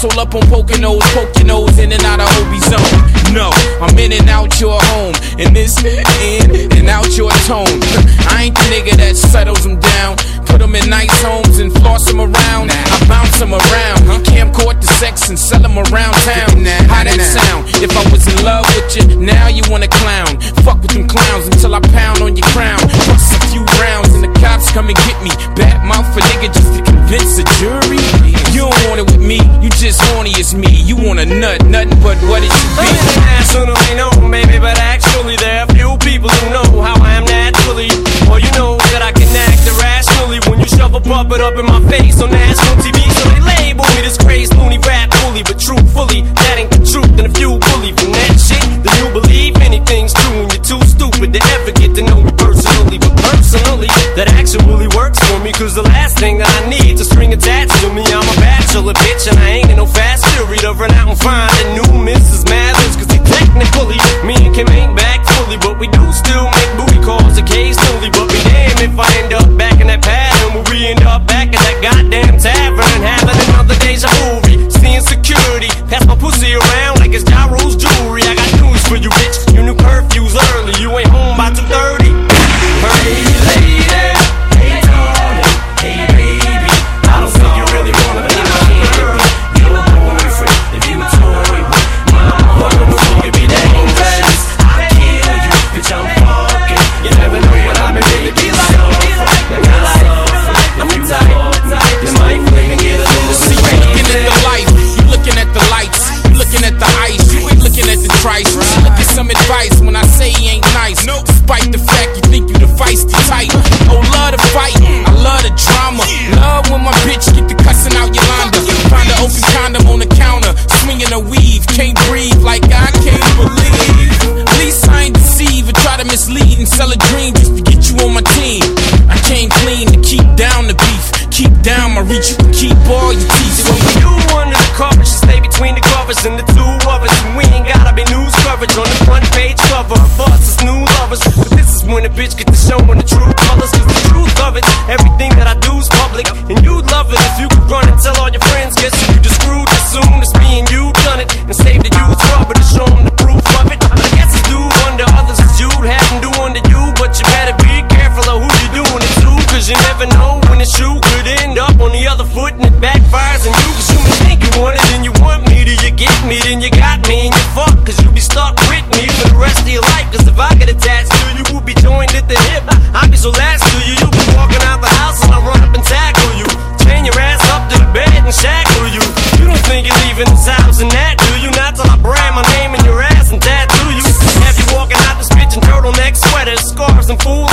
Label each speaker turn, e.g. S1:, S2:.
S1: hustle up on Poconos, poke your nose in and out of Obi zone. No, I'm in and out your home, and this in and out your tone. I ain't the nigga that settles them down, put them in nice homes and floss them around. I bounce them around, camcord the sex and sell them around town. How that sound? If I was in love with you, now you wanna clown. Fuck with them clowns until I pound on your crown. Bust a few rounds and the cops come and get me. Bad mouth for nigga just to convince a jury. You don't want it with me, you just horny as me. You want a nut, nothing but what it should be.
S2: Internationally known, baby, but actually there are few people who know how I am naturally. Or you know that I can act irrationally when you shove a puppet up in my face on national TV. So they label me this crazy loony rap bully, but truthfully, that ain't the truth. And if you believe in that shit, then you believe anything's true. And you're too stupid to ever get to know me personally. But personally, that actually works for me, cause the last thing that I need to string attached to me. I'm a bachelor, bitch, and I ain't in no fast fury to run out and find a new Mrs. Mathers. Cause technically, me and Kim ain't back fully, but we do still make booty calls occasionally. But be damn if I end up back in that pattern where we end up back at that goddamn tavern and having another deja vu. Seeing security pass my pussy around like it's Ja Rule's jewelry. I got news for you, bitch. You knew curfew's early. You ain't home by 2:30. Hey lady, hey darling, hey baby, I don't think you really wanna be my girl. You're a boyfriend if you toy with my mother before you be dangerous. I kill you, bitch, I'm fucking. You never know what I'm in, baby. Be like, I'm tight. You might fling and get a little secret.
S1: Looking at the life, you looking at the lights, you looking at the ice, you ain't looking at the trice. Look at some advice when I say he ain't nice. Despite the fact you think you the feisty type. Oh, love the fight, I love the drama. Love when my bitch get the cussing out Yolanda. Find an open condom on the counter, swinging a weave. Can't breathe like I can't believe. At least I ain't deceive or try to mislead and sell a dream just to get you on my team. I came clean to keep down the beef. Keep down my reach, you can keep all your teeth.
S2: So when you under the covers, you stay between the covers and the two of us. And we ain't gotta be news coverage on the front page cover for us as new lovers. But this is when a bitch get to showing the true colors. Cause the truth of it, everything that I do is public. And you'd love it if you could run and tell all your friends. Guess you just screwed as soon as me and you done it. And save the youth rubber to show them the proof of it. I guess it's due under others as you'd have them do under you. But you better be careful of who you're doing it to. Cause you never know when the shoe could end up on the other foot and it backfires on you. Cause you may think you want it and you want me. Till you get me, then you got me and you fuck. Cause you be stuck with me for the rest of your life. Cause if I get attached to you, we'll be joined at the hip. I'll be so last to you, you'll be walking out the house and I'll run up and tackle you. Chain your ass up to the bed and shackle you. You don't think you're leaving this house and that, do you? Not till I brand my name in your ass and tattoo you. Have you walking out this bitch in turtleneck sweaters, scarves and fools